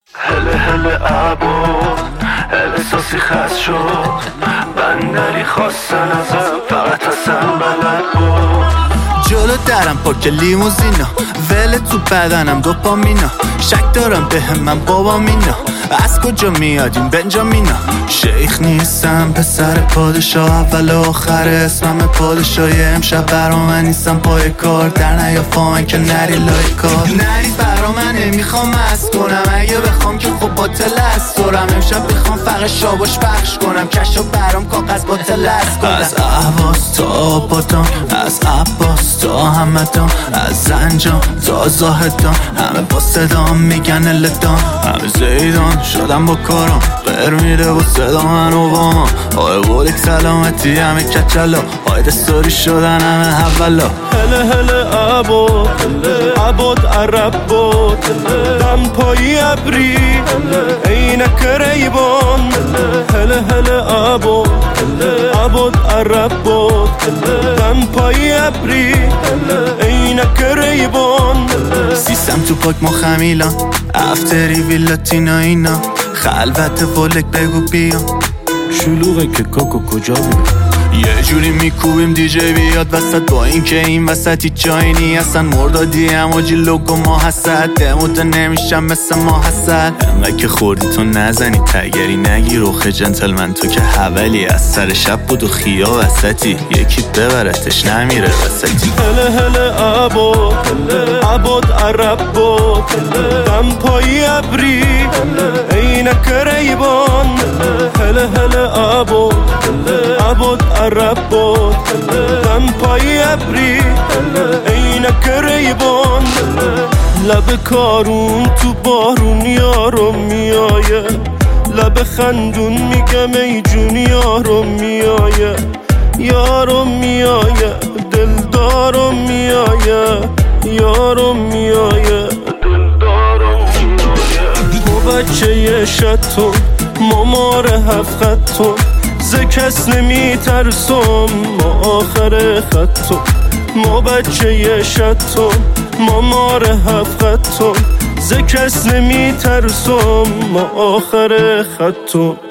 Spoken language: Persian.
هله هله عبود احساسی خست شد بندری خواستن ازم فقط اصلا بلد بود جلو درم پاک لیموزینا ول تو بدنم دوپامینا شک دارم به من بابا مینا از کجا میادیم بنجامینا شیخ نیستم پسر پادشاه اول و آخر اسمم پادشاهی امشب برا من نیستم پای کار در نیافا من که نری لای کار نری برا من نمیخوام از کنم اگه بخوام که خب باطل از دورم امشب بخوام فقط شاباش بخش کنم کشو برام کاغذ باطل از کنم از احواز تا آبادان از عباس تا همدان از زنجان تا زاهدان همه با صدام میگن الدان همه زیدان شدم با کارم بر میره با صدا من و با ما آه بولک سلامتی همه کچلا آی دستوری شدن همه حولا هله هله عبود عرب بود دم پایی ابری اینک ریبان هله هله عبود عرب بود دم پایی ابری اینک ریبان سیستم تو پاک ما خمیلان افتری ویلاتینا اینا خلوت فولک بگو بیا شلوغه که کوکو کجا بود یه جوری میکوبیم دیجی بیاد وسط با این که این وسطی جایی اصلا مردادی اماجی لوگو ما حسد دموده نمیشم مثل ما حسد انقدر که خوردی تو نزنی تگری نگی روخ جنتلمن تو که حولی از سر شب بود و خیا وسطی یکی ببرتش نمیره وسطی هله هله عبود عرب بود دم پایی ابری اینک ریبان هله هله عبود عرب بود دم پایی ابری اینک ریبان لب کارون تو بارون یارم میایه لب خندون میگم ای جون یارم میایه یارم میایه دلدارم میایه یارم میایه دلدارم میایه ما بچه یه شتون ما مار هفختون ز کس نمیترسم ما آخر خطم ما بچه یه شتون ما مار هفختون ز کس نمیترسم ما آخر خطم